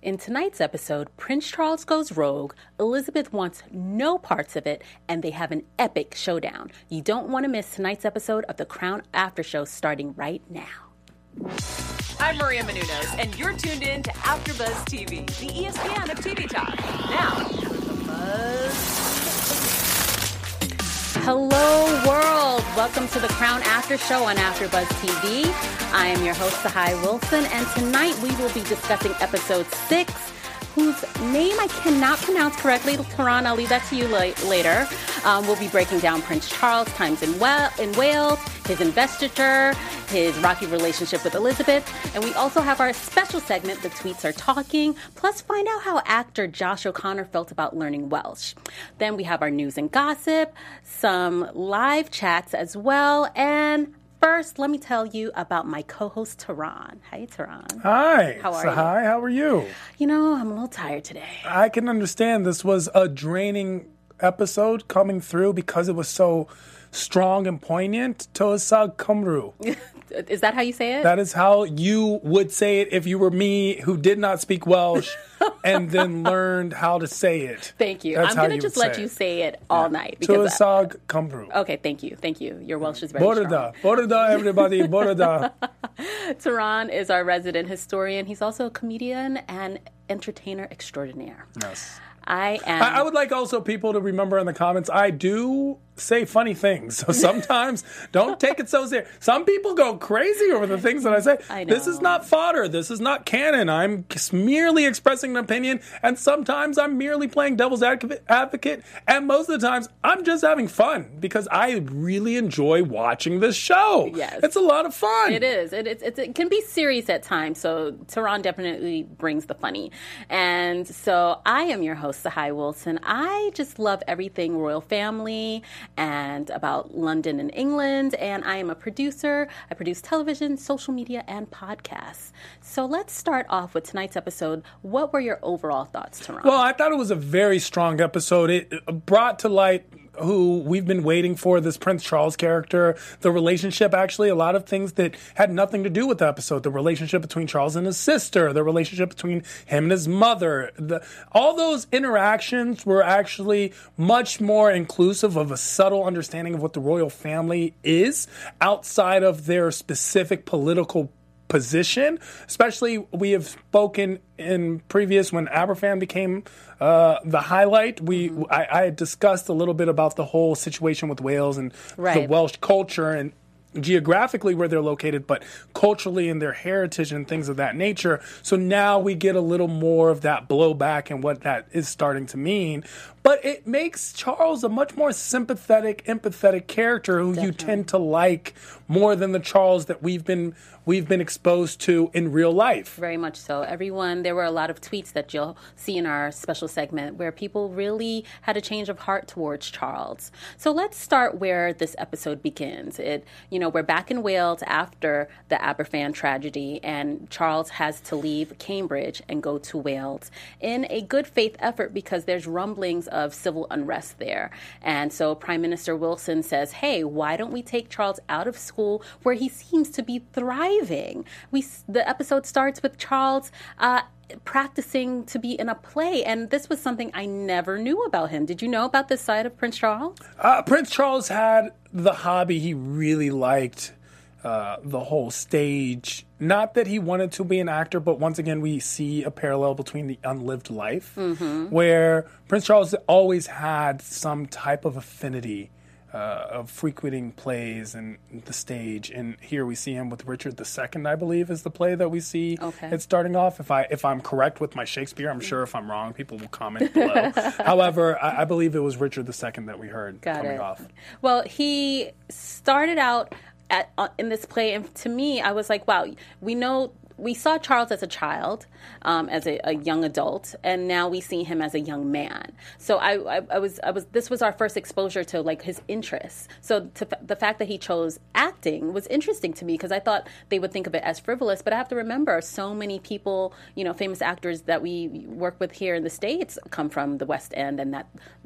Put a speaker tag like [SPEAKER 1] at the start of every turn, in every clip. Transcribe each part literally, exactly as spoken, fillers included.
[SPEAKER 1] In tonight's episode, Prince Charles goes rogue, Elizabeth wants no parts of it, and they have an epic showdown. You don't want to miss tonight's episode of The Crown After Show starting right now.
[SPEAKER 2] I'm Maria Menounos, and you're tuned in to AfterBuzz T V, the E S P N of T V talk. Now, the buzz.
[SPEAKER 1] Hello, world. Welcome to The Crown After Show on AfterBuzz T V. I am your host, Sahai Wilson, and tonight we will be discussing episode six, whose name I cannot pronounce correctly. Tehran, I'll leave that to you la- later. Um, we'll be breaking down Prince Charles' times in, well- in Wales, his investiture, his rocky relationship with Elizabeth, and we also have our special segment, The Tweets Are Talking, plus find out how actor Josh O'Connor felt about learning Welsh. Then we have our news and gossip, some live chats as well, and first, let me tell you about my co-host, Tehran. Hi, Tehran.
[SPEAKER 3] Hi.
[SPEAKER 1] How are
[SPEAKER 3] so
[SPEAKER 1] you?
[SPEAKER 3] Hi, how are you?
[SPEAKER 1] You know, I'm a little tired today.
[SPEAKER 3] I can understand this was a draining episode coming through because it was so strong and poignant. Toasag Cymru.
[SPEAKER 1] Is that how you say it?
[SPEAKER 3] That is how you would say it if you were me who did not speak Welsh and then learned how to say it.
[SPEAKER 1] Thank you.
[SPEAKER 3] That's
[SPEAKER 1] I'm
[SPEAKER 3] how
[SPEAKER 1] going to
[SPEAKER 3] you
[SPEAKER 1] just
[SPEAKER 3] would
[SPEAKER 1] let
[SPEAKER 3] say
[SPEAKER 1] you
[SPEAKER 3] it.
[SPEAKER 1] say it all night. because
[SPEAKER 3] Toasag Cymru.
[SPEAKER 1] Okay, thank you. Thank you. Your Welsh is very
[SPEAKER 3] Borada.
[SPEAKER 1] strong.
[SPEAKER 3] Borada, everybody. Borada.
[SPEAKER 1] Tehran is our resident historian. He's also a comedian and entertainer extraordinaire.
[SPEAKER 3] Yes.
[SPEAKER 1] I am.
[SPEAKER 3] I, I would like also people to remember in the comments, I do say funny things. So sometimes don't take it so serious. Some people go crazy over the things that I say.
[SPEAKER 1] I know.
[SPEAKER 3] This is not fodder. This is not canon. I'm merely expressing an opinion. And sometimes I'm merely playing devil's advocate. And most of the times I'm just having fun because I really enjoy watching this show.
[SPEAKER 1] Yes.
[SPEAKER 3] It's a lot of fun.
[SPEAKER 1] It is. It, it's, it's, it can be serious at times. So Tehran definitely brings the funny. And so I am your host, Sahai Wilson. I just love everything royal family and about London and England. And I am a producer. I produce television, social media, and podcasts. So let's start off with tonight's episode. What were your overall thoughts, Tehran?
[SPEAKER 3] Well, I thought it was a very strong episode. It brought to light who we've been waiting for, this Prince Charles character, the relationship, actually, a lot of things that had nothing to do with the episode, the relationship between Charles and his sister, the relationship between him and his mother, the, all those interactions were actually much more inclusive of a subtle understanding of what the royal family is outside of their specific political position. Especially, we have spoken in previous when Aberfan became uh, the highlight. We mm-hmm. I, I had discussed a little bit about the whole situation with Wales and
[SPEAKER 1] right.
[SPEAKER 3] the Welsh culture and geographically where they're located, but culturally and their heritage and things of that nature. So now we get a little more of that blowback and what that is starting to mean. But it makes Charles a much more sympathetic, empathetic character who Definitely. You tend to like more than the Charles that we've been we've been exposed to in real life.
[SPEAKER 1] Very much so. Everyone, there were a lot of tweets that you'll see in our special segment where people really had a change of heart towards Charles. So let's start where this episode begins. It, you know, we're back in Wales after the Aberfan tragedy, and Charles has to leave Cambridge and go to Wales in a good faith effort because there's rumblings of civil unrest there. And so Prime Minister Wilson says, hey, why don't we take Charles out of school where he seems to be thriving? We The episode starts with Charles uh, practicing to be in a play, and this was something I never knew about him. Did you know about this side of Prince Charles?
[SPEAKER 3] Uh, Prince Charles had the hobby he really liked. Uh, the whole stage. Not that he wanted to be an actor, but once again, we see a parallel between the unlived life, mm-hmm. where Prince Charles always had some type of affinity uh, of frequenting plays and the stage. And here we see him with Richard the Second, I believe, is the play that we see
[SPEAKER 1] okay.
[SPEAKER 3] it starting off. If, I, if I'm correct with my Shakespeare, I'm sure if I'm wrong, people will comment below. However, I, I believe it was Richard the Second that we heard
[SPEAKER 1] Got
[SPEAKER 3] coming
[SPEAKER 1] it.
[SPEAKER 3] off.
[SPEAKER 1] Well, he started out At, uh, in this play, and to me, I was like, wow, we know, we saw Charles as a child, um, as a, a young adult, and now we see him as a young man. So I, I, I was, I was, this was our first exposure to like his interests. So to, the fact that he chose acting was interesting to me because I thought they would think of it as frivolous, but I have to remember so many people, you know, famous actors that we work with here in the States come from the West End, and that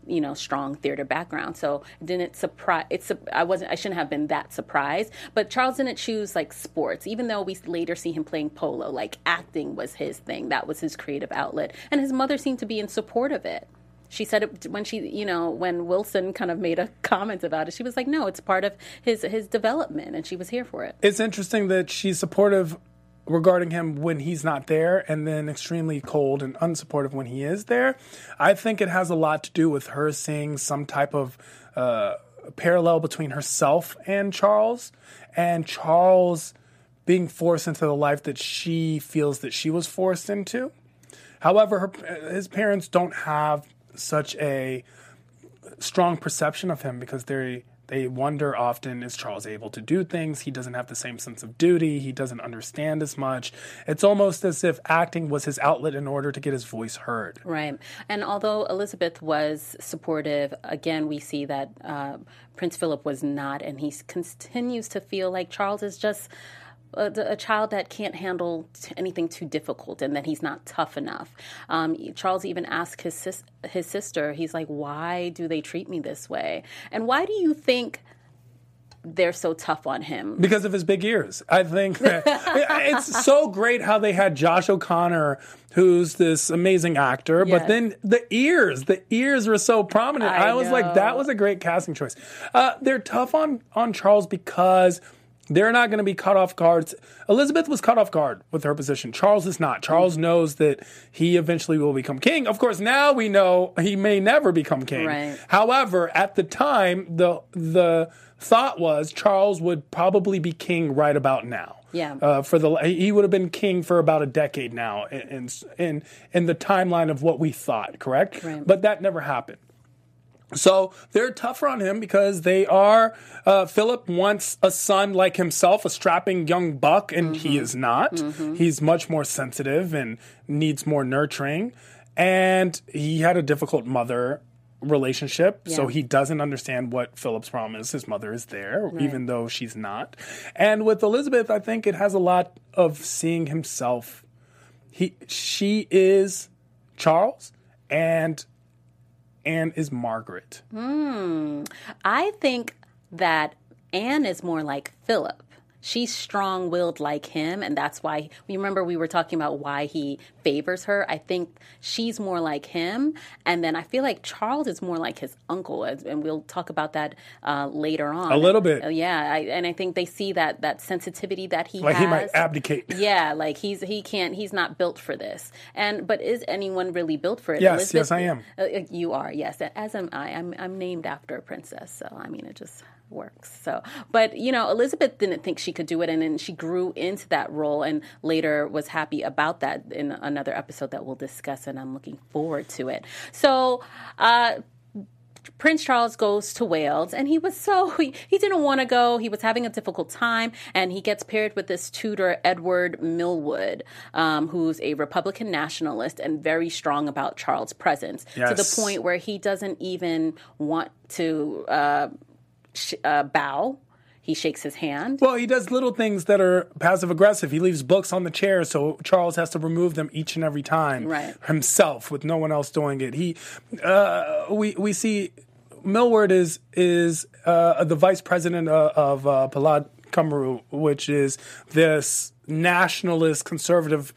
[SPEAKER 1] you know, strong theater background. So it didn't surprise, it's, I wasn't, I shouldn't have been that surprised. But Charles didn't choose like sports, even though we later see him playing polo, like acting was his thing. That was his creative outlet. And his mother seemed to be in support of it. She said it when she, you know, when Wilson kind of made a comment about it, she was like, no, it's part of his, his development. And she was here for it.
[SPEAKER 3] It's interesting that she's supportive regarding him when he's not there, and then extremely cold and unsupportive when he is there. I think it has a lot to do with her seeing some type of uh, parallel between herself and Charles, and Charles being forced into the life that she feels that she was forced into. However, her, his parents don't have such a strong perception of him because they they wonder often, is Charles able to do things? He doesn't have the same sense of duty. He doesn't understand as much. It's almost as if acting was his outlet in order to get his voice heard.
[SPEAKER 1] Right. And although Elizabeth was supportive, again, we see that uh, Prince Philip was not, and he continues to feel like Charles is just A, a child that can't handle t- anything too difficult, and that he's not tough enough. Um, Charles even asked his sis- his sister, he's like, why do they treat me this way? And why do you think they're so tough on him?
[SPEAKER 3] Because of his big ears. I think that it's so great how they had Josh O'Connor, who's this amazing actor,
[SPEAKER 1] Yes.
[SPEAKER 3] but then the ears, the ears were so prominent.
[SPEAKER 1] I
[SPEAKER 3] I, was
[SPEAKER 1] know.
[SPEAKER 3] like, that was a great casting choice. Uh, they're tough on, on Charles because they're not going to be caught off guard. Elizabeth was caught off guard with her position. Charles is not. Charles mm-hmm. knows that he eventually will become king. Of course, now we know he may never become king.
[SPEAKER 1] Right.
[SPEAKER 3] However, at the time, the the thought was Charles would probably be king right about now.
[SPEAKER 1] Yeah.
[SPEAKER 3] Uh, for the he would have been king for about a decade now in in in the timeline of what we thought. Correct.
[SPEAKER 1] Right.
[SPEAKER 3] But that never happened. So they're tougher on him because they are, uh, Philip wants a son like himself, a strapping young buck, and mm-hmm. he is not. Mm-hmm. He's much more sensitive and needs more nurturing. And he had a difficult mother relationship, yeah. so he doesn't understand what Philip's problem is. His mother is there, right. even though she's not. And with Elizabeth, I think it has a lot of seeing himself. He, she is Charles, and Anne is Margaret.
[SPEAKER 1] Hmm. I think that Anne is more like Philip. She's strong-willed like him, and that's why, we remember we were talking about why he favors her. I think she's more like him, and then I feel like Charles is more like his uncle, and we'll talk about that uh, later on.
[SPEAKER 3] A little bit.
[SPEAKER 1] Uh, yeah, I, and I think they see that that sensitivity that he
[SPEAKER 3] like
[SPEAKER 1] has.
[SPEAKER 3] Like he might abdicate.
[SPEAKER 1] Yeah, like he's he can't, he's not built for this. And But is anyone really built for it?
[SPEAKER 3] Yes, Elizabeth, yes I am.
[SPEAKER 1] Uh, you are, yes, as am I. I'm, I'm named after a princess, so I mean, it just works. So, but you know, Elizabeth didn't think she could do it, and then she grew into that role, and later was happy about that in another episode that we'll discuss, and I'm looking forward to it. So, uh, Prince Charles goes to Wales, and he was so, he, he didn't want to go. He was having a difficult time, and he gets paired with this tutor, Edward Millwood, um, who's a Republican nationalist and very strong about Charles' presence,
[SPEAKER 3] yes.
[SPEAKER 1] to the point where he doesn't even want to uh, sh- uh, bow. He shakes his hand.
[SPEAKER 3] Well, he does little things that are passive-aggressive. He leaves books on the chair, so Charles has to remove them each and every time
[SPEAKER 1] right.
[SPEAKER 3] himself, with no one else doing it. He, uh, we we see Millward is is uh, the vice president of, of uh, Plaid Cymru, which is this nationalist conservative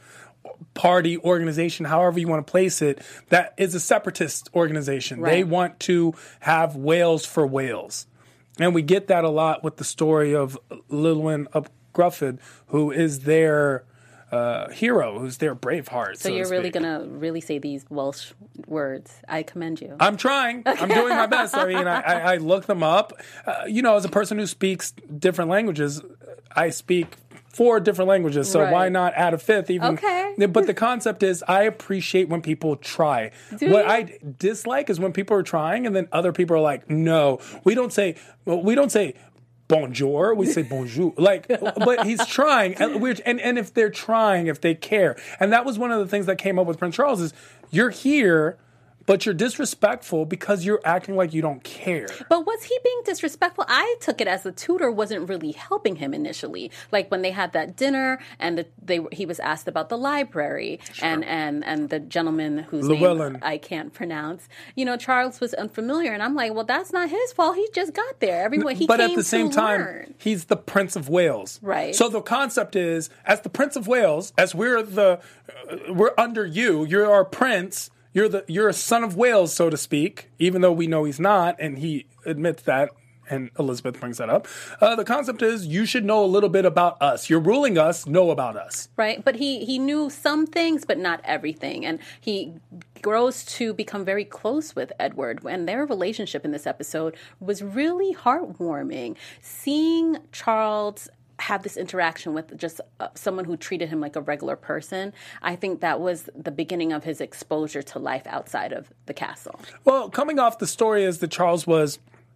[SPEAKER 3] party organization, however you want to place it, that is a separatist organization.
[SPEAKER 1] Right.
[SPEAKER 3] They want to have Wales for Wales. And we get that a lot with the story of Llewellyn ap Gruffydd, who is their uh, hero, who's their Braveheart.
[SPEAKER 1] So, so you're really going to really say these Welsh words. I commend you.
[SPEAKER 3] I'm trying. Okay. I'm doing my best. I mean, I, I, I look them up. Uh, you know, as a person who speaks different languages, I speak four different languages, so right. why not add a fifth? Even,
[SPEAKER 1] okay.
[SPEAKER 3] But the concept is, I appreciate when people try.
[SPEAKER 1] Do
[SPEAKER 3] what
[SPEAKER 1] you?
[SPEAKER 3] I dislike is when people are trying, and then other people are like, "No, we don't say, well, we don't say bonjour. We say bonjour." Like, but he's trying, and, we're, and and if they're trying, if they care, and that was one of the things that came up with Prince Charles is, you're here but you're disrespectful because you're acting like you don't care.
[SPEAKER 1] But was he being disrespectful? I took it as the tutor wasn't really helping him initially. Like when they had that dinner and the, they he was asked about the library sure. and, and, and the gentleman whose
[SPEAKER 3] Llewellyn.
[SPEAKER 1] name I can't pronounce. You know, Charles was unfamiliar, and I'm like, well, that's not his fault. He just got there. Everyone he
[SPEAKER 3] but
[SPEAKER 1] came
[SPEAKER 3] at the same
[SPEAKER 1] to
[SPEAKER 3] time,
[SPEAKER 1] learn.
[SPEAKER 3] He's the Prince of Wales.
[SPEAKER 1] Right.
[SPEAKER 3] So the concept is, as the Prince of Wales, as we're the uh, we're under you, you're our prince. You're the you're a son of Wales, so to speak, even though we know he's not, and he admits that, and Elizabeth brings that up. Uh, the concept is you should know a little bit about us. You're ruling us, know about us.
[SPEAKER 1] Right, but he, he knew some things, but not everything. And he grows to become very close with Edward. And their relationship in this episode was really heartwarming. Seeing Charles have this interaction with just uh, someone who treated him like a regular person, I think that was the beginning of his exposure to life outside of the castle.
[SPEAKER 3] Well, coming off the story is that Charles was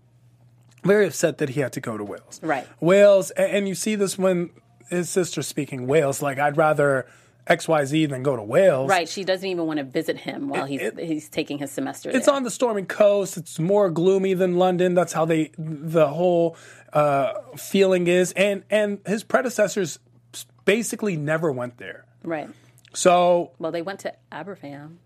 [SPEAKER 3] very upset that he had to go to Wales.
[SPEAKER 1] Right.
[SPEAKER 3] Wales, and, and you see this when his sister's speaking Wales, like, I'd rather X Y Z than go to Wales.
[SPEAKER 1] Right, she doesn't even want to visit him while he's
[SPEAKER 3] it,
[SPEAKER 1] he's taking his semester
[SPEAKER 3] It's
[SPEAKER 1] there.
[SPEAKER 3] on the stormy coast. It's more gloomy than London. That's how they the whole uh, feeling is. And and his predecessors basically never went there.
[SPEAKER 1] Right.
[SPEAKER 3] So
[SPEAKER 1] Well, they went to Aberfan.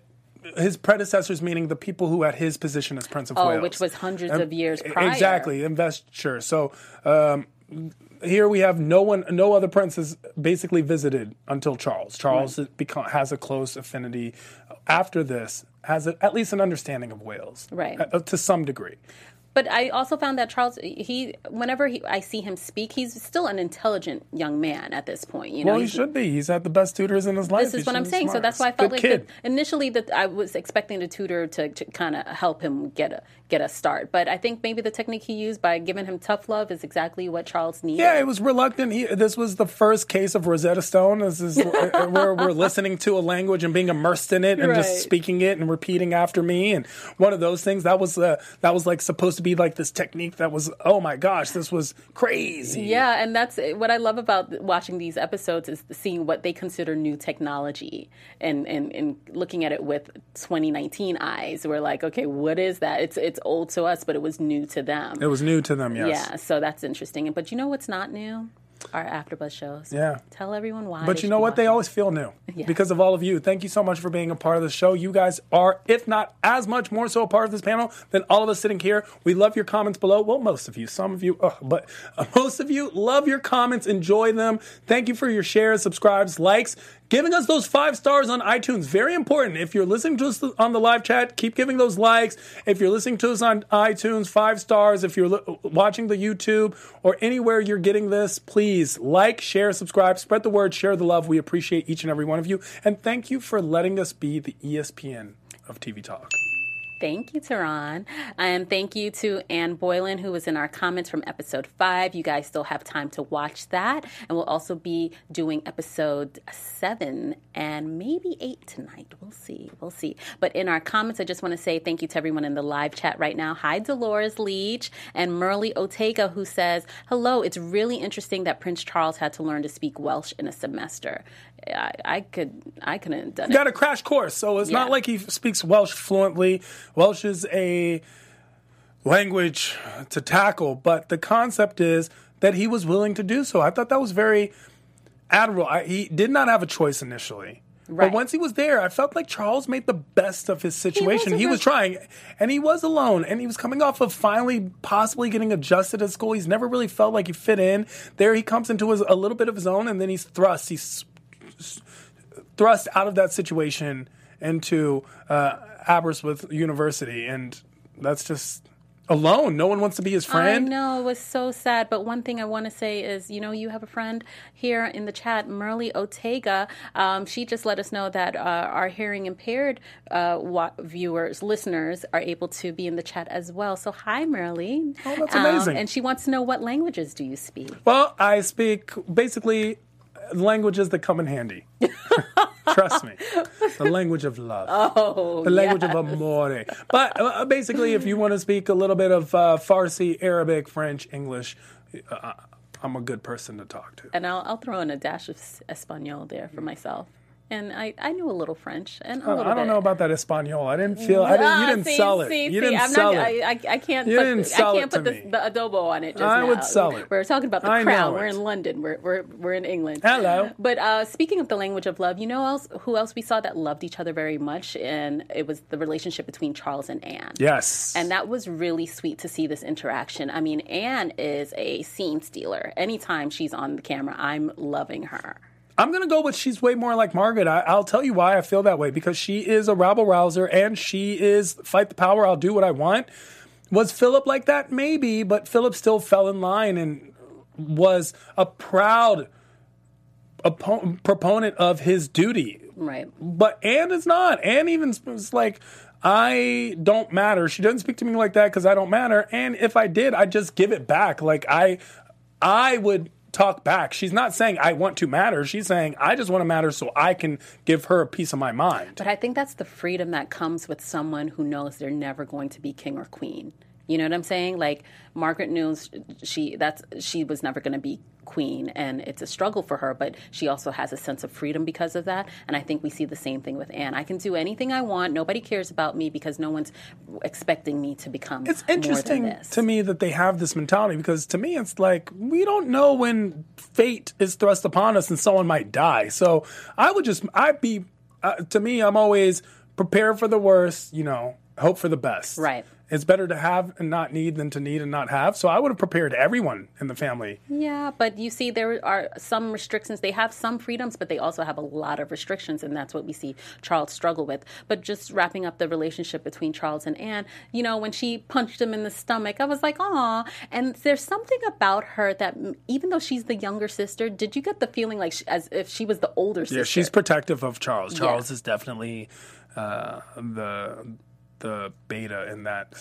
[SPEAKER 3] His predecessors, meaning the people who had his position as Prince of
[SPEAKER 1] Oh,
[SPEAKER 3] Wales.
[SPEAKER 1] which was hundreds
[SPEAKER 3] Um,
[SPEAKER 1] of years prior.
[SPEAKER 3] Exactly, investiture. So um, here we have no one, no other prince has basically visited until Charles. Charles right. become, has a close affinity after this, has a, at least an understanding of Wales.
[SPEAKER 1] Right.
[SPEAKER 3] Uh, to some degree.
[SPEAKER 1] But I also found that Charles, he, whenever he, I see him speak, he's still an intelligent young man at this point. You know,
[SPEAKER 3] well, he should be. He's had the best tutors in his life.
[SPEAKER 1] This is
[SPEAKER 3] He's
[SPEAKER 1] what I'm saying.
[SPEAKER 3] smart.
[SPEAKER 1] So that's why I felt
[SPEAKER 3] Good
[SPEAKER 1] like
[SPEAKER 3] kid.
[SPEAKER 1] that initially that I was expecting the tutor to, to kind of help him get a get a start. But I think maybe the technique he used by giving him tough love is exactly what Charles needed.
[SPEAKER 3] Yeah, it was reluctant. He, this was the first case of Rosetta Stone. This is where we're listening to a language and being immersed in it and
[SPEAKER 1] right.
[SPEAKER 3] just speaking it and repeating after me. And one of those things that was uh, that was like supposed to be like this technique that was, oh my gosh, this was crazy.
[SPEAKER 1] Yeah, and that's what I love about watching these episodes is seeing what they consider new technology and, and, and looking at it with twenty nineteen eyes. We're like, okay, what is that? It's it's old to us, but it was new to them.
[SPEAKER 3] It was new to them, yes.
[SPEAKER 1] Yeah, so that's interesting. But you know what's not new? Our AfterBuzz shows.
[SPEAKER 3] Yeah.
[SPEAKER 1] Tell everyone why.
[SPEAKER 3] But you know what? They always feel new
[SPEAKER 1] yeah.
[SPEAKER 3] because of all of you. Thank you so much for being a part of the show. You guys are, if not as much more so a part of this panel than all of us sitting here. We love your comments below. Well, most of you. Some of you. Ugh, but uh, most of you love your comments. Enjoy them. Thank you for your shares, subscribes, likes. Giving us those five stars on iTunes. Very important. If you're listening to us on the live chat, keep giving those likes. If you're listening to us on iTunes, five stars. If you're li- watching the YouTube or anywhere you're getting this, please like, share, subscribe, spread the word, share the love. We appreciate each and every one of you. And thank you for letting us be the E S P N of T V Talk.
[SPEAKER 1] Thank you, Tehran. And thank you to Ann Boylan, who was in our comments from episode five. You guys still have time to watch that. And we'll also be doing episode seven and maybe eight tonight. We'll see. We'll see. But in our comments, I just want to say thank you to everyone in the live chat right now. Hi, Dolores Leach and Merle Otega, who says, hello, it's really interesting that Prince Charles had to learn to speak Welsh in a semester. I, I could, I couldn't have done it.
[SPEAKER 3] Got a crash course, so it's
[SPEAKER 1] Yeah.
[SPEAKER 3] not like he speaks Welsh fluently. Welsh is a language to tackle, but the concept is that he was willing to do so. I thought that was very admirable. I, he did not have a choice initially.
[SPEAKER 1] Right.
[SPEAKER 3] But once he was there, I felt like Charles made the best of his situation. He was,
[SPEAKER 1] He was
[SPEAKER 3] trying, and he was alone, and he was coming off of finally possibly getting adjusted at school. He's never really felt like he fit in. There he comes into his, a little bit of his own, and then he's thrust. He's thrust out of that situation into uh, Aberystwyth University, and that's just alone. No one wants to be his friend.
[SPEAKER 1] I know, it was so sad. But one thing I want to say is, you know, you have a friend here in the chat, Merle Otega. Um, she just let us know that uh, our hearing impaired uh, wa- viewers, listeners, are able to be in the chat as well. So hi, Merle.
[SPEAKER 3] Oh, that's amazing.
[SPEAKER 1] Um, and she wants to know, what languages do you speak?
[SPEAKER 3] Well, I speak basically languages that come in handy. Trust me. The language of love.
[SPEAKER 1] Oh,
[SPEAKER 3] The language
[SPEAKER 1] yes.
[SPEAKER 3] of amore. But uh, basically, if you want to speak a little bit of uh, Farsi, Arabic, French, English, uh, I'm a good person to talk to.
[SPEAKER 1] And I'll, I'll throw in a dash of Espanol there for myself. and I, I knew a little French and a
[SPEAKER 3] Uh,
[SPEAKER 1] little
[SPEAKER 3] I don't
[SPEAKER 1] bit.
[SPEAKER 3] know about that Espanol. I didn't feel. I didn't,
[SPEAKER 1] Ah,
[SPEAKER 3] you didn't
[SPEAKER 1] see,
[SPEAKER 3] sell it.
[SPEAKER 1] see,
[SPEAKER 3] you
[SPEAKER 1] see,
[SPEAKER 3] didn't
[SPEAKER 1] I'm
[SPEAKER 3] sell
[SPEAKER 1] not,
[SPEAKER 3] it.
[SPEAKER 1] I, I, I can't.
[SPEAKER 3] You
[SPEAKER 1] put,
[SPEAKER 3] didn't
[SPEAKER 1] I
[SPEAKER 3] sell
[SPEAKER 1] can't
[SPEAKER 3] it
[SPEAKER 1] put
[SPEAKER 3] to
[SPEAKER 1] the,
[SPEAKER 3] me.
[SPEAKER 1] the adobo on it. Just
[SPEAKER 3] I
[SPEAKER 1] now.
[SPEAKER 3] would sell it.
[SPEAKER 1] We're talking about the
[SPEAKER 3] I
[SPEAKER 1] crown.
[SPEAKER 3] know
[SPEAKER 1] We're
[SPEAKER 3] it.
[SPEAKER 1] in London. We're we're we're in England.
[SPEAKER 3] Hello.
[SPEAKER 1] But uh, speaking of the language of love, you know else who else we saw that loved each other very much, and it was the relationship between Charles and Anne.
[SPEAKER 3] Yes.
[SPEAKER 1] And that was really sweet to see this interaction. I mean, Anne is a scene stealer. Anytime she's on the camera, I'm loving her.
[SPEAKER 3] I'm going to go with she's way more like Margaret. I, I'll tell you why I feel that way. Because she is a rabble-rouser and she is fight the power, I'll do what I want. Was Philip like that? Maybe, but Philip still fell in line and was a proud oppo- proponent of his duty.
[SPEAKER 1] Right.
[SPEAKER 3] But Anne is not. Anne even was like, I don't matter. She doesn't speak to me like that because I don't matter. And if I did, I'd just give it back. Like I, I would talk back. She's not saying I want to matter. She's saying I just want to matter so I can give her a piece of my mind.
[SPEAKER 1] But I think that's the freedom that comes with someone who knows they're never going to be king or queen. You know what I'm saying? Like Margaret knew she that's she was never going to be queen, and it's a struggle for her. But she also has a sense of freedom because of that. And I think we see the same thing with Anne. I can do anything I want. Nobody cares about me because no one's expecting me to become.
[SPEAKER 3] It's
[SPEAKER 1] more
[SPEAKER 3] interesting
[SPEAKER 1] than this.
[SPEAKER 3] to me that they have this mentality because to me it's like we don't know when fate is thrust upon us and someone might die. So I would just I'd be uh, to me I'm always prepared for the worst. You know, hope for the best.
[SPEAKER 1] Right.
[SPEAKER 3] It's better to have and not need than to need and not have. So I would have prepared everyone in the family.
[SPEAKER 1] Yeah, but you see, there are some restrictions. They have some freedoms, but they also have a lot of restrictions, and that's what we see Charles struggle with. But just wrapping up the relationship between Charles and Anne, you know, when she punched him in the stomach, I was like, aw. And there's something about her that, even though she's the younger sister, did you get the feeling like she, as if she was the older sister?
[SPEAKER 3] Yeah, she's protective of Charles. Charles
[SPEAKER 1] Yeah.
[SPEAKER 3] is definitely uh, the the beta in that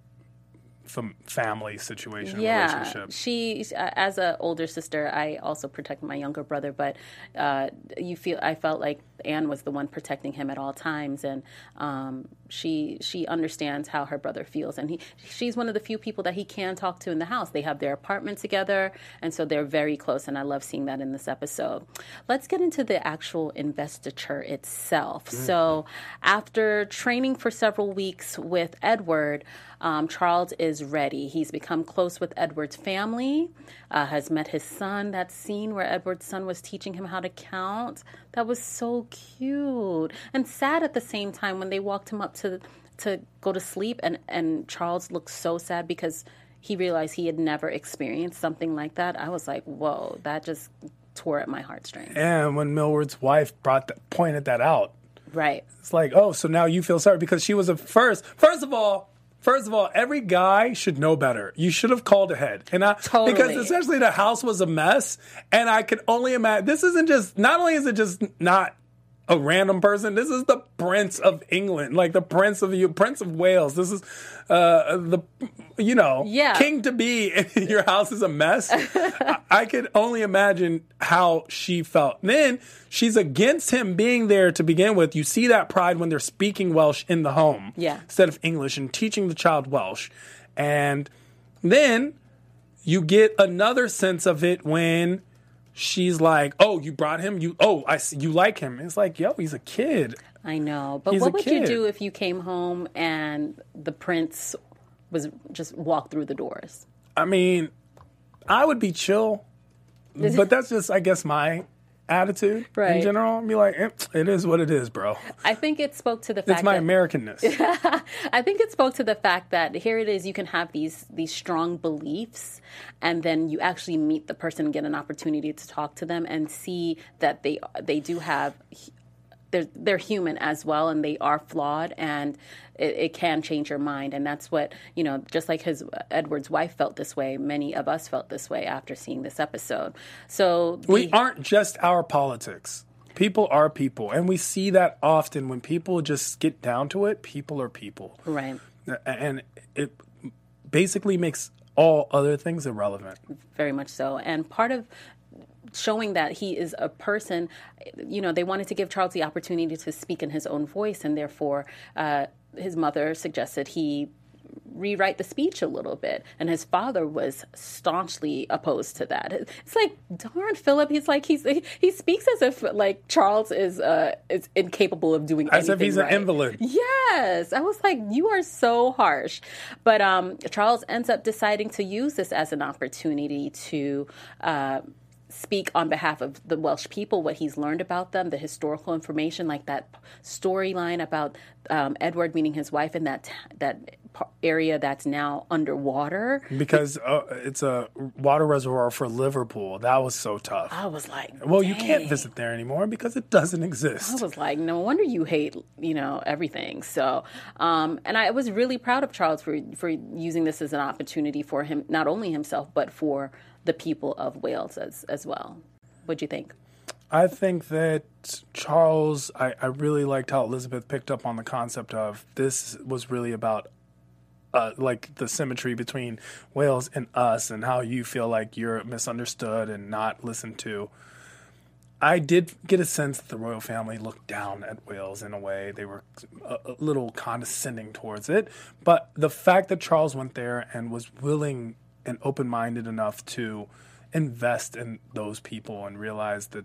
[SPEAKER 3] fam- family situation,
[SPEAKER 1] Yeah,
[SPEAKER 3] relationship.
[SPEAKER 1] she uh, as an older sister, I also protect my younger brother, but uh, you feel I felt like Anne was the one protecting him at all times, and um, she she understands how her brother feels, and he she's one of the few people that he can talk to in the house. They have their apartment together, and so they're very close, and I love seeing that in this episode. Let's get into the actual investiture itself. Mm-hmm. So after training for several weeks with Edward, um, Charles is ready. He's become close with Edward's family, uh, has met his son. That scene where Edward's son was teaching him how to count, that was so cute and sad at the same time when they walked him up to to go to sleep, and, and Charles looked so sad because he realized he had never experienced something like that. I was like, whoa, that just tore at my heartstrings.
[SPEAKER 3] And when Millward's wife brought that, pointed that out,
[SPEAKER 1] Right.
[SPEAKER 3] it's like, oh, so now you feel sorry because she was a first. First of all, first of all, every guy should know better. You should have called ahead, and I
[SPEAKER 1] Totally.
[SPEAKER 3] because essentially the house was a mess, and I could only imagine. This isn't just. Not only is it just not a random person. This is the Prince of England, like the Prince of you, Prince of Wales. This is uh, the, you know,
[SPEAKER 1] Yeah.
[SPEAKER 3] king to be. And your house is a mess. I, I could only imagine how she felt. Then she's against him being there to begin with. You see that pride when they're speaking Welsh in the home,
[SPEAKER 1] Yeah.
[SPEAKER 3] instead of English, and teaching the child Welsh. And then you get another sense of it when she's like, "Oh, you brought him. You oh, I see, you like him." It's like, yo, he's a kid.
[SPEAKER 1] I know. But
[SPEAKER 3] He's
[SPEAKER 1] what
[SPEAKER 3] a
[SPEAKER 1] would you
[SPEAKER 3] kid.
[SPEAKER 1] do if you came home and the prince was just walked through the doors?
[SPEAKER 3] I mean, I would be chill, but that's just, I guess, my attitude in
[SPEAKER 1] Right.
[SPEAKER 3] general. I'd be like, eh, it is what it is, bro.
[SPEAKER 1] I think it spoke to the fact
[SPEAKER 3] It's my
[SPEAKER 1] that
[SPEAKER 3] Americanness.
[SPEAKER 1] I think it spoke to the fact that here it is, you can have these these strong beliefs, and then you actually meet the person and get an opportunity to talk to them and see that they they do have they're they're human as well, and they are flawed, and it, it can change your mind. And that's what, you know, just like his Edward's wife felt this way, many of us felt this way after seeing this episode. So the,
[SPEAKER 3] We aren't just our politics. People are people. And we see that often when people just get down to it. People are people.
[SPEAKER 1] right.
[SPEAKER 3] And it basically makes all other things irrelevant.
[SPEAKER 1] Very much so. And part of showing that he is a person, you know, they wanted to give Charles the opportunity to speak in his own voice, and therefore uh, his mother suggested he rewrite the speech a little bit. And his father was staunchly opposed to that. It's like, darn, Philip, he's like, he's, he speaks as if like Charles is, uh, is incapable of doing
[SPEAKER 3] as
[SPEAKER 1] anything
[SPEAKER 3] if he's
[SPEAKER 1] right.
[SPEAKER 3] an invalid.
[SPEAKER 1] Yes. I was like, you are so harsh. But um, Charles ends up deciding to use this as an opportunity to, uh, speak on behalf of the Welsh people, what he's learned about them, the historical information, like that storyline about um, Edward meeting his wife in that that area that's now underwater.
[SPEAKER 3] Because uh, it's a water reservoir for Liverpool. That was so tough.
[SPEAKER 1] I was like,
[SPEAKER 3] well,
[SPEAKER 1] dang.
[SPEAKER 3] You can't visit there anymore because it doesn't exist.
[SPEAKER 1] I was like, no wonder you hate, you know, everything. So, um, and I was really proud of Charles for for using this as an opportunity for him, not only himself, but for the people of Wales as as well. What'd you think?
[SPEAKER 3] I think that Charles, I, I really liked how Elizabeth picked up on the concept of this was really about uh, like the symmetry between Wales and us and how you feel like you're misunderstood and not listened to. I did get a sense that the royal family looked down at Wales in a way. They were a, a little condescending towards it. But the fact that Charles went there and was willing and open-minded enough to invest in those people and realize that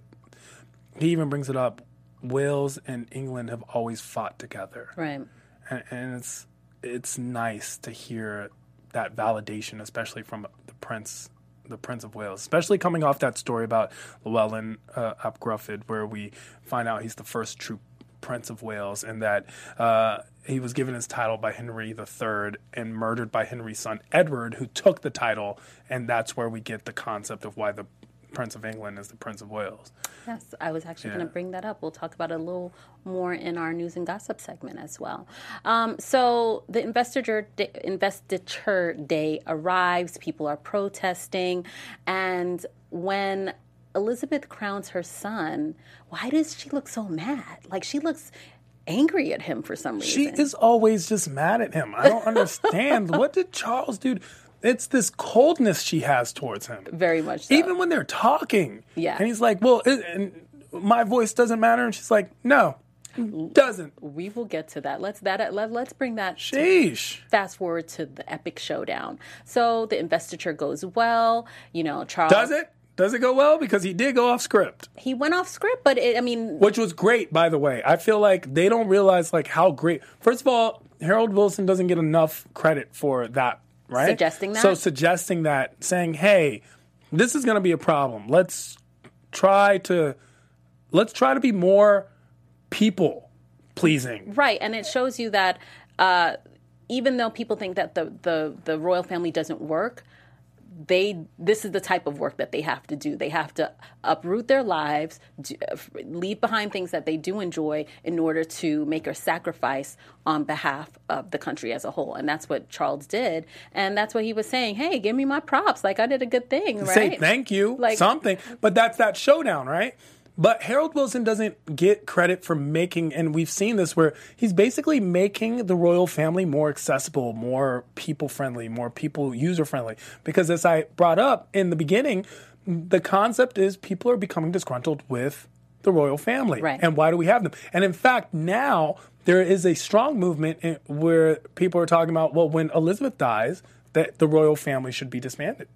[SPEAKER 3] he even brings it up, Wales and England have always fought together.
[SPEAKER 1] Right.
[SPEAKER 3] And, and it's it's nice to hear that validation, especially from the Prince the Prince of Wales, especially coming off that story about Llewellyn uh, ap Gruffydd, where we find out he's the first true Prince of Wales and that uh, he was given his title by Henry the Third and murdered by Henry's son Edward, who took the title, and that's where we get the concept of why the Prince of England is the Prince of Wales.
[SPEAKER 1] Yes, I was actually
[SPEAKER 3] Yeah.
[SPEAKER 1] going to bring that up. We'll talk about it a little more in our news and gossip segment as well. Um, so the investiture day, investiture day arrives. People are protesting. And when Elizabeth crowns her son, why does she look so mad? Like, she looks angry at him for some reason.
[SPEAKER 3] She is always just mad at him. I don't understand. What did Charles do? It's this coldness she has towards him.
[SPEAKER 1] Very much so.
[SPEAKER 3] Even when they're talking.
[SPEAKER 1] Yeah.
[SPEAKER 3] And he's like, well, it, and my voice doesn't matter. And she's like, no, it doesn't.
[SPEAKER 1] We will get to that. Let's that let, let's bring that
[SPEAKER 3] Sheesh.
[SPEAKER 1] fast forward to the epic showdown. So the investiture goes well. You know, Charles.
[SPEAKER 3] Does it? Does it go well? Because he did go off script.
[SPEAKER 1] He went off script, but it, I mean,
[SPEAKER 3] Which was great, by the way. I feel like they don't realize like how great. First of all, Harold Wilson doesn't get enough credit for that, right?
[SPEAKER 1] Suggesting that?
[SPEAKER 3] So suggesting that, saying, hey, this is going to be a problem. Let's try to let's try to be more people pleasing.
[SPEAKER 1] right, and it shows you that uh, even though people think that the, the the royal family doesn't work, they this is the type of work that they have to do. They have to uproot their lives, do, leave behind things that they do enjoy in order to make a sacrifice on behalf of the country as a whole. And that's what Charles did. And that's what he was saying. Hey, give me my props. Like, I did a good thing, right?
[SPEAKER 3] Say thank you,
[SPEAKER 1] Like-
[SPEAKER 3] something. But that's that showdown, right? But Harold Wilson doesn't get credit for making, and we've seen this where he's basically making the royal family more accessible, more people-friendly, more people user-friendly. Because as I brought up in the beginning, the concept is people are becoming disgruntled with the royal family.
[SPEAKER 1] Right.
[SPEAKER 3] And why do we have them? And in fact, now there is a strong movement in, where people are talking about, well, when Elizabeth dies, that the royal family should be disbanded.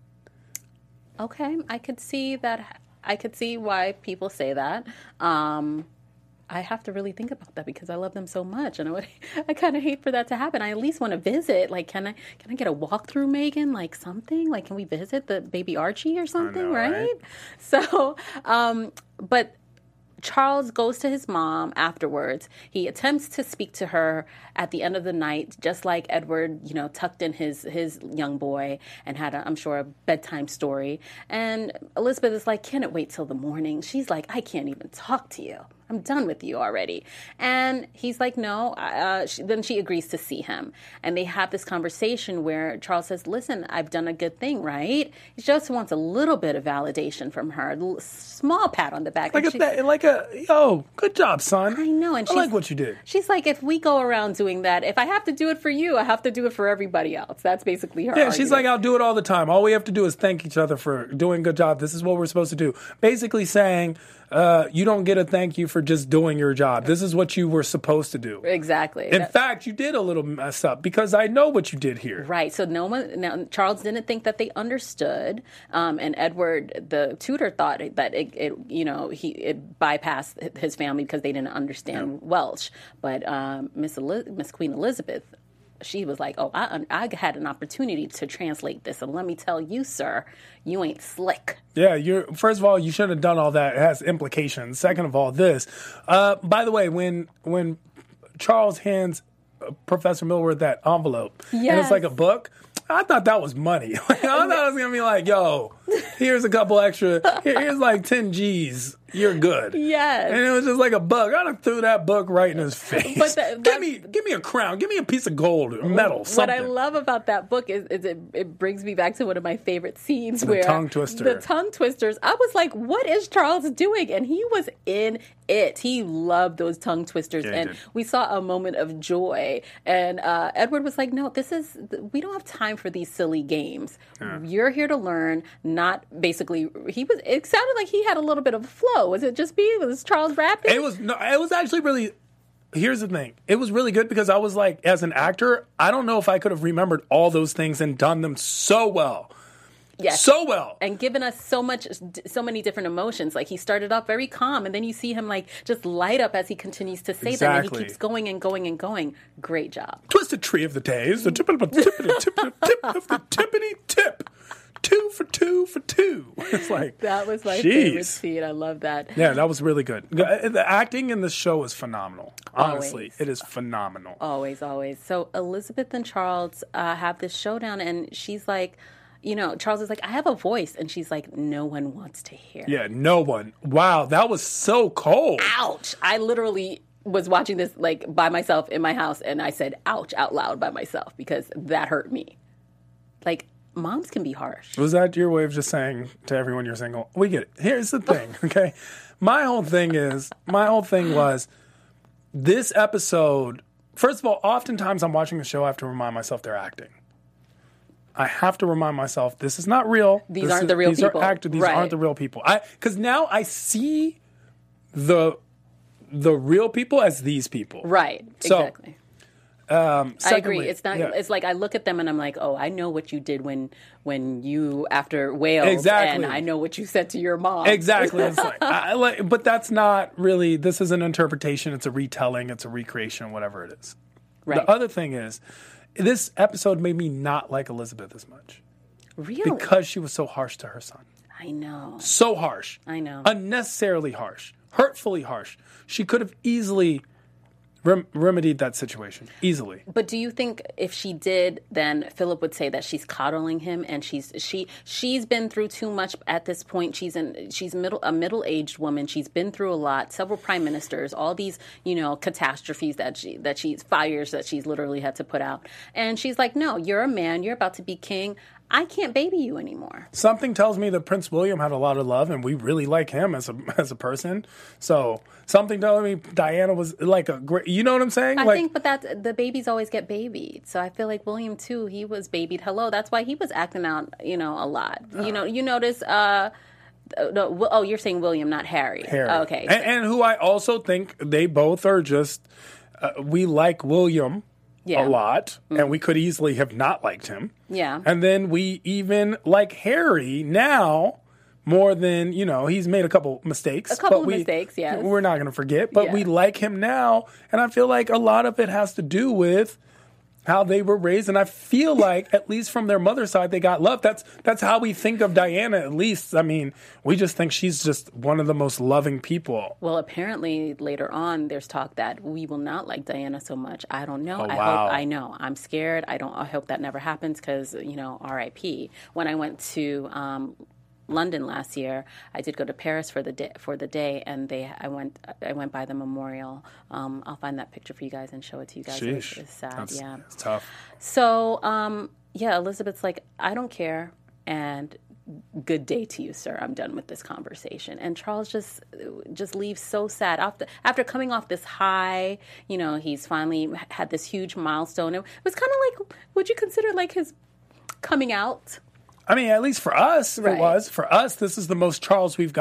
[SPEAKER 1] Okay, I could see that. I could see why people say that. Um, I have to really think about that because I love them so much, and I would, I kind of hate for that to happen. I at least want to visit. Like, can I, can I get a walkthrough, Megan? Like something? Like, can we visit the baby Archie or something?
[SPEAKER 3] know,
[SPEAKER 1] right?
[SPEAKER 3] right?
[SPEAKER 1] So, um, but Charles goes to his mom afterwards. He attempts to speak to her at the end of the night, just like Edward, you know, tucked in his his young boy and had, a, I'm sure, a bedtime story. And Elizabeth is like, can it wait till the morning? She's like, I can't even talk to you. I'm done with you already. And he's like, no. Uh, she, then she agrees to see him. And they have this conversation where Charles says, listen, I've done a good thing, right? He just wants a little bit of validation from her, a little, small pat on the back.
[SPEAKER 3] Like
[SPEAKER 1] And
[SPEAKER 3] a,
[SPEAKER 1] she-
[SPEAKER 3] like a, yo, good job, son.
[SPEAKER 1] I know. And
[SPEAKER 3] I
[SPEAKER 1] she's,
[SPEAKER 3] like what you did.
[SPEAKER 1] She's like, if we go around doing that, if I have to do it for you, I have to do it for everybody else. That's basically her
[SPEAKER 3] Yeah,
[SPEAKER 1] argument.
[SPEAKER 3] she's like, I'll do it all the time. All we have to do is thank each other for doing a good job. This is what we're supposed to do. Basically saying, uh, you don't get a thank you for for just doing your job. This is what you were supposed to do.
[SPEAKER 1] Exactly.
[SPEAKER 3] In fact, you did a little mess up because I know what you did here.
[SPEAKER 1] Right. So no one, now, Charles didn't think that they understood, um, and Edward, the tutor, thought that it, it you know, he it bypassed his family because they didn't understand yeah. Welsh. But um, Miss Eli- Miss Queen Elizabeth, she was like, oh, I, I had an opportunity to translate this. And let me tell you, sir, you ain't slick.
[SPEAKER 3] Yeah, you're. First of all, you shouldn't have done all that. It has implications. Second of all, this. Uh, by the way, when when Charles hands Professor Millward that envelope, yes. and it's like a book, I thought that was money. Like, I thought it was going to be like, yo, here's a couple extra, here, here's like ten G's. You're good.
[SPEAKER 1] Yes. And
[SPEAKER 3] it was just like a book. I done threw that book right in his face. But the, give me give me a crown. Give me a piece of gold or metal, something.
[SPEAKER 1] What I love about that book is, is it, it brings me back to one of my favorite scenes.
[SPEAKER 3] The
[SPEAKER 1] where
[SPEAKER 3] tongue twister.
[SPEAKER 1] The tongue twisters. I was like, what is Charles doing? And he was in it. He loved those tongue twisters.
[SPEAKER 3] Yeah,
[SPEAKER 1] and
[SPEAKER 3] did.
[SPEAKER 1] we saw a moment of joy. And uh, Edward was like, no, this is, we don't have time for these silly games. Yeah. You're here to learn, not basically, he was, it sounded like he had a little bit of a flow. Was it just me? Was Charles rapping?
[SPEAKER 3] It was, no, it was actually really, here's the thing. It was really good because I was like, as an actor, I don't know if I could have remembered all those things and done them so well. Yes. So well.
[SPEAKER 1] And given us so much, so many different emotions. Like, he started off very calm, and then you see him, like, just light up as he continues to say them. And he keeps going and going and going. Great job.
[SPEAKER 3] Twisted tree of the day is the tip of the tippity tip of the tippity tip. Two for two for two. It's like,
[SPEAKER 1] that was my
[SPEAKER 3] geez.
[SPEAKER 1] favorite scene. I love that.
[SPEAKER 3] Yeah, that was really good. The acting in this show is phenomenal. Honestly,
[SPEAKER 1] always.
[SPEAKER 3] It is phenomenal.
[SPEAKER 1] Always, always. So Elizabeth and Charles uh, have this showdown, and she's like, you know, Charles is like, I have a voice. And she's like, no one wants to hear.
[SPEAKER 3] Yeah, no one. Wow, that was so cold.
[SPEAKER 1] Ouch. I literally was watching this, like, by myself in my house, and I said, ouch, out loud by myself, because that hurt me. Like, moms can be harsh.
[SPEAKER 3] Was that your way of just saying to everyone you're single? We get it. Here's the thing, okay? My whole thing is, my whole thing was, this episode, first of all, oftentimes I'm watching the show, I have to remind myself they're acting. I have to remind myself, this is not real.
[SPEAKER 1] These
[SPEAKER 3] this
[SPEAKER 1] aren't
[SPEAKER 3] is,
[SPEAKER 1] the real
[SPEAKER 3] these
[SPEAKER 1] people.
[SPEAKER 3] Are acted, these
[SPEAKER 1] right.
[SPEAKER 3] aren't the real people. I Because now I see the the real people as these people.
[SPEAKER 1] Right,
[SPEAKER 3] so,
[SPEAKER 1] exactly.
[SPEAKER 3] Um, secondly,
[SPEAKER 1] I agree. It's not.
[SPEAKER 3] Yeah.
[SPEAKER 1] It's like I look at them and I'm like, oh, I know what you did when when you after Wales,
[SPEAKER 3] exactly.
[SPEAKER 1] and I know what you said to your mom.
[SPEAKER 3] Exactly. It's like, I, like, but that's not really. This is an interpretation. It's a retelling. It's a recreation. Whatever it is.
[SPEAKER 1] Right.
[SPEAKER 3] The other thing is, this episode made me not like Elizabeth as much.
[SPEAKER 1] Really?
[SPEAKER 3] Because she was so harsh to her son.
[SPEAKER 1] I know.
[SPEAKER 3] So harsh.
[SPEAKER 1] I know.
[SPEAKER 3] Unnecessarily harsh. Hurtfully harsh. She could have easily Rem- remedied that situation easily.
[SPEAKER 1] But do you think if she did, then Philip would say that she's coddling him, and she's she she's been through too much at this point. She's in she's middle a middle aged woman. She's been through a lot, several prime ministers, all these you know catastrophes that she that she's fires that she's literally had to put out, and she's like, no, you're a man. You're about to be king. I can't baby you anymore.
[SPEAKER 3] Something tells me that Prince William had a lot of love, and we really like him as a as a person. So something tells me Diana was like a great. You know what I'm saying?
[SPEAKER 1] I
[SPEAKER 3] like,
[SPEAKER 1] think, but that the babies always get babied. So I feel like William too. He was babied. Hello, that's why he was acting out. You know, a lot. Uh, you know, you notice. Uh, no, oh, you're saying William, not Harry.
[SPEAKER 3] Harry.
[SPEAKER 1] Oh, okay,
[SPEAKER 3] and, and who I also think they both are just. Uh, we like William. Yeah. A lot, mm-hmm. and we could easily have not liked him.
[SPEAKER 1] Yeah.
[SPEAKER 3] And then we even like Harry now more than, you know, he's made a couple mistakes.
[SPEAKER 1] A couple
[SPEAKER 3] but
[SPEAKER 1] of
[SPEAKER 3] we,
[SPEAKER 1] mistakes, yes.
[SPEAKER 3] We're not going to forget, but
[SPEAKER 1] yeah.
[SPEAKER 3] we like him now. And I feel like a lot of it has to do with how they were raised. And I feel like, at least from their mother's side, they got love. That's that's how we think of Diana, at least. I mean, we just think she's just one of the most loving people.
[SPEAKER 1] Well, apparently later on, there's talk that we will not like Diana so much. I don't know.
[SPEAKER 3] Oh,
[SPEAKER 1] I
[SPEAKER 3] wow.
[SPEAKER 1] hope I know. I'm scared. I don't. I hope that never happens because, you know, R I P When I went to um, London last year, I did go to Paris for the day, for the day, and they I went I went by the memorial. Um, I'll find that picture for you guys and show it to you guys.
[SPEAKER 3] Sheesh.
[SPEAKER 1] It's, it's sad.
[SPEAKER 3] That's,
[SPEAKER 1] yeah,
[SPEAKER 3] it's tough.
[SPEAKER 1] So um, yeah, Elizabeth's like, I don't care, and good day to you, sir. I'm done with this conversation. And Charles just just leaves so sad after after coming off this high. You know, he's finally had this huge milestone. It was kind of like, would you consider like his coming out?
[SPEAKER 3] I mean, at least for us,
[SPEAKER 1] right.
[SPEAKER 3] it was. For us, this is the most Charles we've gotten.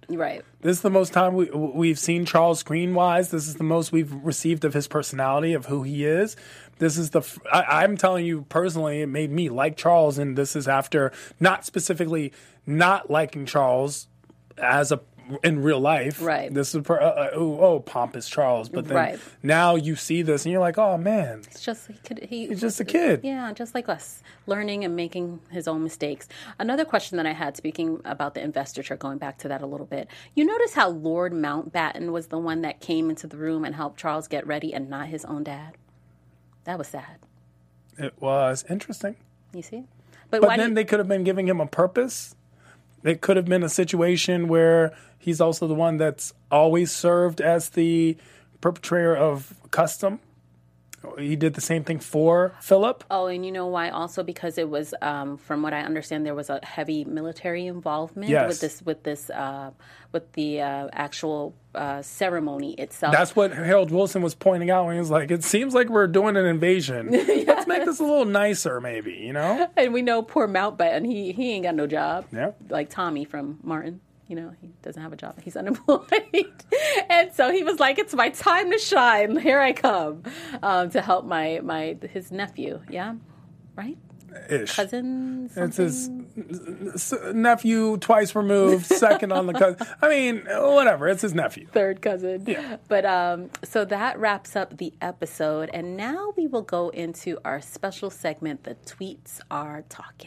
[SPEAKER 1] Right.
[SPEAKER 3] This is the most time we, we've seen Charles screen-wise. This is the most we've received of his personality, of who he is. This is the, f- I, I'm telling you personally, it made me like Charles, and this is after not specifically not liking Charles as a in real life.
[SPEAKER 1] Right.
[SPEAKER 3] This is, per, uh, oh, oh, pompous Charles. But then
[SPEAKER 1] Right.
[SPEAKER 3] now you see this and you're like, oh man,
[SPEAKER 1] It's just he could he
[SPEAKER 3] he's just a kid.
[SPEAKER 1] Yeah, just like us, learning and making his own mistakes. Another question that I had, speaking about the investiture, going back to that a little bit, you notice how Lord Mountbatten was the one that came into the room and helped Charles get ready and not his own dad? That was sad.
[SPEAKER 3] It was interesting.
[SPEAKER 1] You see? But,
[SPEAKER 3] But
[SPEAKER 1] why
[SPEAKER 3] then
[SPEAKER 1] did,
[SPEAKER 3] they could have been giving him a purpose. It could have been a situation where he's also the one that's always served as the perpetrator of custom. He did the same thing for Philip.
[SPEAKER 1] Oh, and you know why? Also because it was, um, from what I understand, there was a heavy military involvement
[SPEAKER 3] Yes.
[SPEAKER 1] with this, with this, uh, with the uh, actual uh, ceremony itself.
[SPEAKER 3] That's what Harold Wilson was pointing out when he was like, it seems like we're doing an invasion. Let's make this a little nicer, maybe, you know?
[SPEAKER 1] And we know poor Mountbatten, he he ain't got no job.
[SPEAKER 3] Yeah.
[SPEAKER 1] Like Tommy from Martin. You know, he doesn't have a job. He's unemployed. And so he was like, it's my time to shine. Here I come um, to help my, my his nephew. Yeah? Right?
[SPEAKER 3] Ish.
[SPEAKER 1] Cousin?
[SPEAKER 3] It's
[SPEAKER 1] something?
[SPEAKER 3] his s- nephew, twice removed, second on the cousin. I mean, whatever. It's his nephew.
[SPEAKER 1] Third cousin.
[SPEAKER 3] Yeah.
[SPEAKER 1] But um, so that wraps up the episode. And now we will go into our special segment, The Tweets Are Talking.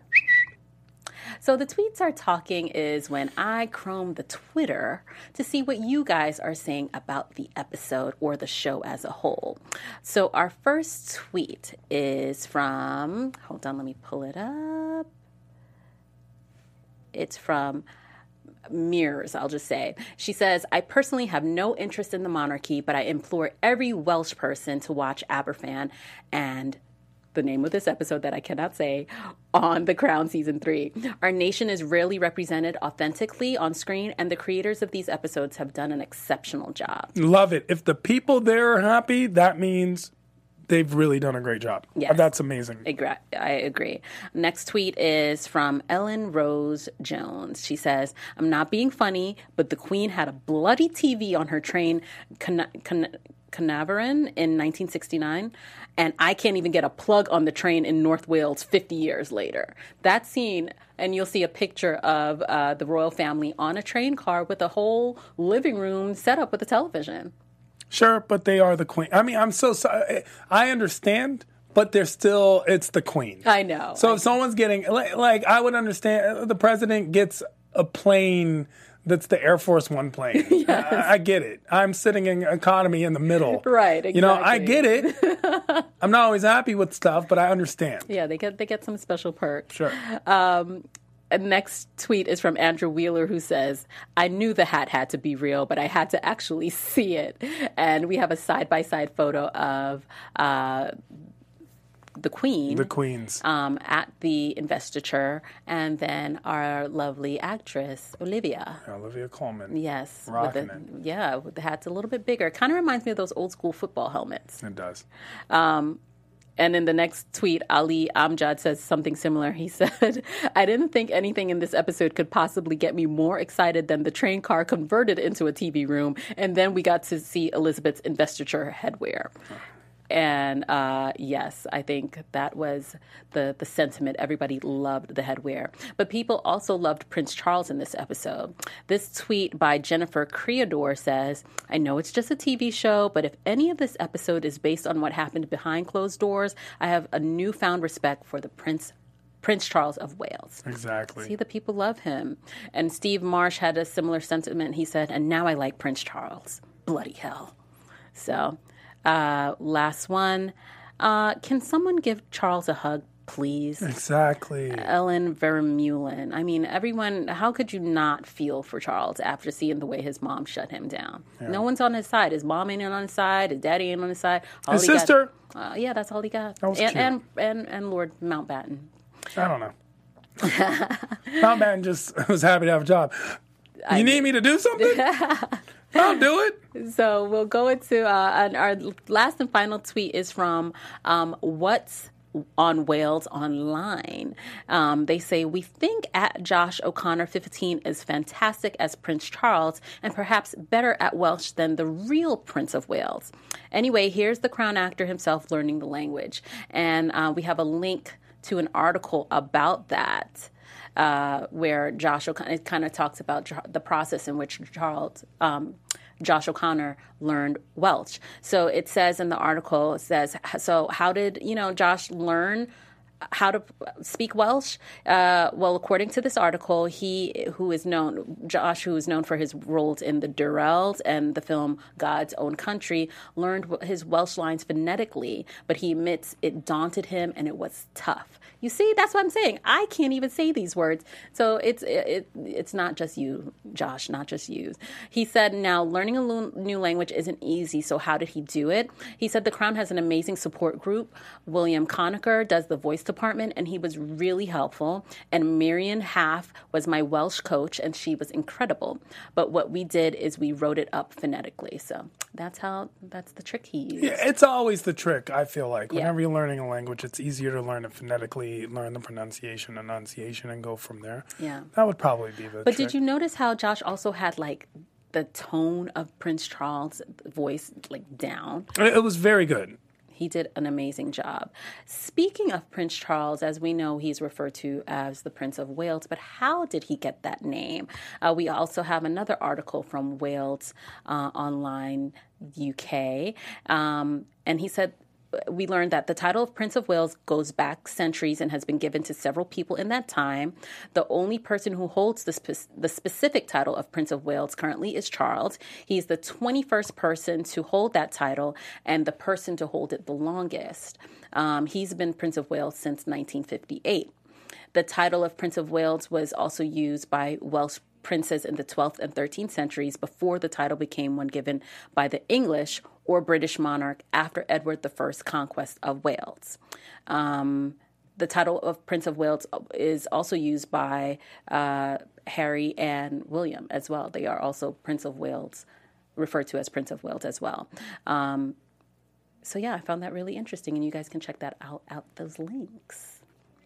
[SPEAKER 1] So the Tweets Are Talking is when I chrome the Twitter to see what you guys are saying about the episode or the show as a whole. So our first tweet is from, hold on, let me pull it up. It's from Mears, I'll just say. She says, I personally have no interest in the monarchy, but I implore every Welsh person to watch Aberfan and the name of this episode that I cannot say, on The Crown Season three. Our nation is rarely represented authentically on screen, and the creators of these episodes have done an exceptional job.
[SPEAKER 3] Love it. If the people there are happy, that means they've really done a great job.
[SPEAKER 1] Yes.
[SPEAKER 3] That's amazing.
[SPEAKER 1] Agra- I agree. Next tweet is from Ellen Rose Jones. She says, I'm not being funny, but the Queen had a bloody T V on her train, Con- Con- Carnarvon in nineteen sixty-nine, and I can't even get a plug on the train in North Wales fifty years later. That scene, and you'll see a picture of uh, the royal family on a train car with a whole living room set up with a television.
[SPEAKER 3] Sure, but they are the Queen. I mean, I'm so sorry. I understand, but they're still, it's the Queen.
[SPEAKER 1] I know.
[SPEAKER 3] So
[SPEAKER 1] I
[SPEAKER 3] if someone's getting, like, like, I would understand, the president gets a plane that's the Air Force One plane. Yes. I, I get it. I'm sitting in economy in the middle.
[SPEAKER 1] Right, exactly.
[SPEAKER 3] You know, I get it. I'm not always happy with stuff, but I understand.
[SPEAKER 1] Yeah, they get they get some special perks.
[SPEAKER 3] Sure.
[SPEAKER 1] Um, and next tweet is from Andrew Wheeler, who says, I knew the hat had to be real, but I had to actually see it. And we have a side-by-side photo of uh, the Queen.
[SPEAKER 3] The Queens.
[SPEAKER 1] Um, at the investiture, and then our lovely actress, Olivia.
[SPEAKER 3] Olivia Colman.
[SPEAKER 1] Yes.
[SPEAKER 3] Rocking
[SPEAKER 1] with the,
[SPEAKER 3] it.
[SPEAKER 1] Yeah, with the hat's a little bit bigger. Kind of reminds me of those old school football helmets.
[SPEAKER 3] It does.
[SPEAKER 1] Um, and in the next tweet, Ali Amjad says something similar. He said, I didn't think anything in this episode could possibly get me more excited than the train car converted into a T V room. And then we got to see Elizabeth's investiture headwear. And uh, yes, I think that was the, the sentiment. Everybody loved the headwear. But people also loved Prince Charles in this episode. This tweet by Jennifer Creador says, I know it's just a T V show, but if any of this episode is based on what happened behind closed doors, I have a newfound respect for the Prince Prince Charles of Wales.
[SPEAKER 3] Exactly.
[SPEAKER 1] See, the people love him. And Steve Marsh had a similar sentiment. He said, and now I like Prince Charles. Bloody hell. So... Uh, last one. Uh, can someone give Charles a hug, please?
[SPEAKER 3] Exactly.
[SPEAKER 1] Ellen Vermeulen. I mean, everyone, how could you not feel for Charles after seeing the way his mom shut him down? Yeah. No one's on his side. His mom ain't on his side. His daddy ain't on his side. All
[SPEAKER 3] his
[SPEAKER 1] he
[SPEAKER 3] sister.
[SPEAKER 1] Got, uh, yeah, that's all he got.
[SPEAKER 3] That was
[SPEAKER 1] and,
[SPEAKER 3] cute.
[SPEAKER 1] and, and, and Lord Mountbatten.
[SPEAKER 3] I don't know. Mountbatten just was happy to have a job. You I need me to do something? I'll do it.
[SPEAKER 1] So we'll go into uh, and our last and final tweet is from um, What's on Wales Online. Um, they say, we think at Josh O'Connor fifteen is fantastic as Prince Charles and perhaps better at Welsh than the real Prince of Wales. Anyway, here's the Crown actor himself learning the language. And uh, we have a link to an article about that. Uh, where Josh O'Connor kind of talks about the process in which Charles, um, Josh O'Connor learned Welsh. So it says in the article, it says, so how did, you know, Josh learn how to speak Welsh? Uh, well, according to this article, he, who is known, Josh, who is known for his roles in The Durrells and the film God's Own Country, learned his Welsh lines phonetically, but he admits it daunted him and it was tough. You see, that's what I'm saying. I can't even say these words. So it's it, it's not just you, Josh, not just you. He said, now, learning a new language isn't easy, so how did he do it? He said the Crown has an amazing support group. William Conacher does the voice department, and he was really helpful. And Marian Half was my Welsh coach, and she was incredible. But what we did is we wrote it up phonetically. So that's how, that's the trick he used.
[SPEAKER 3] Yeah, it's always the trick, I feel like. Whenever
[SPEAKER 1] Yeah.
[SPEAKER 3] you're learning a language, it's easier to learn it phonetically, learn the pronunciation, enunciation, and go from there.
[SPEAKER 1] Yeah.
[SPEAKER 3] That would probably be the
[SPEAKER 1] But
[SPEAKER 3] trick.
[SPEAKER 1] did you notice how Josh also had, like, the tone of Prince Charles' voice, like, down?
[SPEAKER 3] It was very good.
[SPEAKER 1] He did an amazing job. Speaking of Prince Charles, as we know, he's referred to as the Prince of Wales, but how did he get that name? Uh, we also have another article from Wales uh, Online U K, um, and he said, we learned that the title of Prince of Wales goes back centuries and has been given to several people in that time. The only person who holds the, spe- the specific title of Prince of Wales currently is Charles. He's the twenty-first person to hold that title and the person to hold it the longest. Um, he's been Prince of Wales since nineteen fifty-eight. The title of Prince of Wales was also used by Welsh princes in the twelfth and thirteenth centuries before the title became one given by the English or British monarch after Edward the First's conquest of Wales. Um, the title of Prince of Wales is also used by uh, Harry and William as well. They are also Prince of Wales, referred to as Prince of Wales as well. Um, so yeah, I found that really interesting, and you guys can check that out, out those links.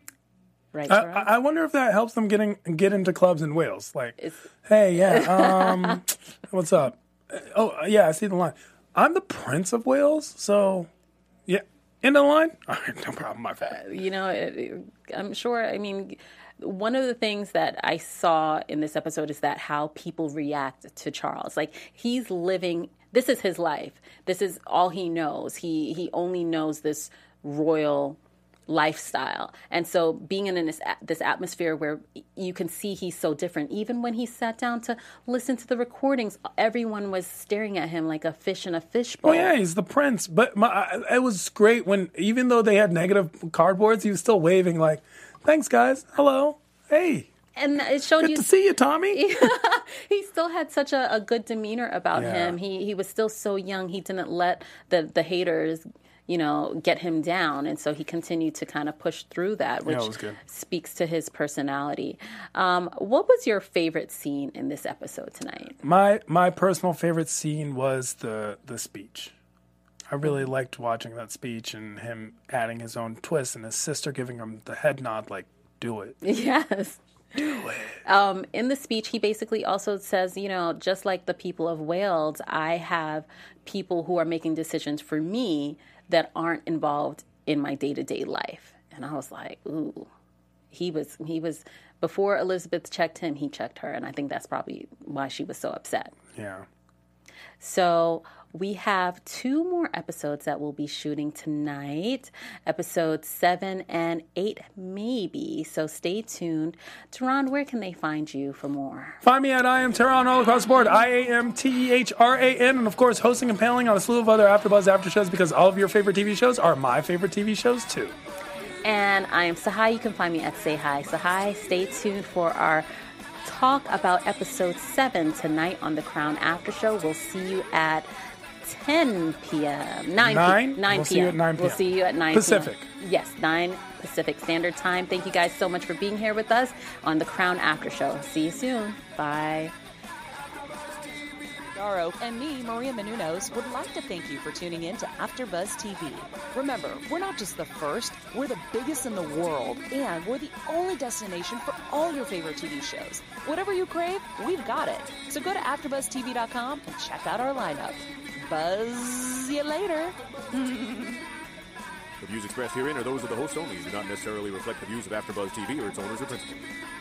[SPEAKER 1] Right,
[SPEAKER 3] I,
[SPEAKER 1] Gerard?
[SPEAKER 3] I wonder if that helps them getting get into clubs in Wales. Like,
[SPEAKER 1] It's-
[SPEAKER 3] hey, yeah, um, what's up? Oh, yeah, I see the line. I'm the Prince of Wales, so yeah, in the line. All right, no problem, my bad.
[SPEAKER 1] You know, it, it- I'm sure, I mean, one of the things that I saw in this episode is that how people react to Charles. Like, he's living, this is his life. This is all he knows. He he only knows this royal lifestyle. And so being in this, this atmosphere where you can see he's so different, even when he sat down to listen to the recordings, everyone was staring at him like a fish in a fishbowl.
[SPEAKER 3] Oh yeah, he's the prince. But my, it was great when, even though they had negative cardboards, he was still waving like, "Thanks, guys. Hello. Hey.
[SPEAKER 1] And it showed
[SPEAKER 3] Good
[SPEAKER 1] you
[SPEAKER 3] to see you, Tommy."
[SPEAKER 1] he still had such a, a good demeanor about
[SPEAKER 3] Yeah.
[SPEAKER 1] him. He he was still so young. He didn't let the, the haters, you know, get him down. And so he continued to kind of push through that, which
[SPEAKER 3] Yeah, it was good.
[SPEAKER 1] speaks to his personality. Um, what was your favorite scene in this episode tonight?
[SPEAKER 3] My my personal favorite scene was the the speech. I really liked watching that speech and him adding his own twist and his sister giving him the head nod like, "Do it."
[SPEAKER 1] Yes.
[SPEAKER 3] Do it.
[SPEAKER 1] Um, in the speech, he basically also says, you know, just like the people of Wales, I have people who are making decisions for me that aren't involved in my day-to-day life. And I was like, ooh, he was, he was, before Elizabeth checked him, he checked her. And I think that's probably why she was so upset.
[SPEAKER 3] Yeah.
[SPEAKER 1] So we have two more episodes that we'll be shooting tonight, episodes seven and eight, maybe. So stay tuned. Teron, where can they find you for more?
[SPEAKER 3] Find me at I Am Tehran all across the board. I A M T E H R A N. And of course, hosting and paneling on a slew of other AfterBuzz after shows because all of your favorite T V shows are my favorite T V shows too.
[SPEAKER 1] And I am Sahai. You can find me at Say Hi Sahai. Stay tuned for our talk about episode seven tonight on the Crown After Show. We'll see you at ten p.m. nine
[SPEAKER 3] Nine?
[SPEAKER 1] p.m. nine
[SPEAKER 3] We'll see you at nine
[SPEAKER 1] We'll
[SPEAKER 3] p.m.
[SPEAKER 1] see you at nine
[SPEAKER 3] Pacific.
[SPEAKER 1] p.m. Yes, nine Pacific Standard Time. Thank you guys so much for being here with us on the Crown After Show. See you soon. Bye.
[SPEAKER 2] Darrow, and me, Maria Menounos, would like to thank you for tuning in to AfterBuzz T V. Remember, we're not just the first, we're the biggest in the world, and we're the only destination for all your favorite T V shows. Whatever you crave, we've got it. So go to after buzz t v dot com and check out our lineup. Buzz you later.
[SPEAKER 4] The views expressed herein are those of the host only and do not necessarily reflect the views of AfterBuzz T V or its owners or principals.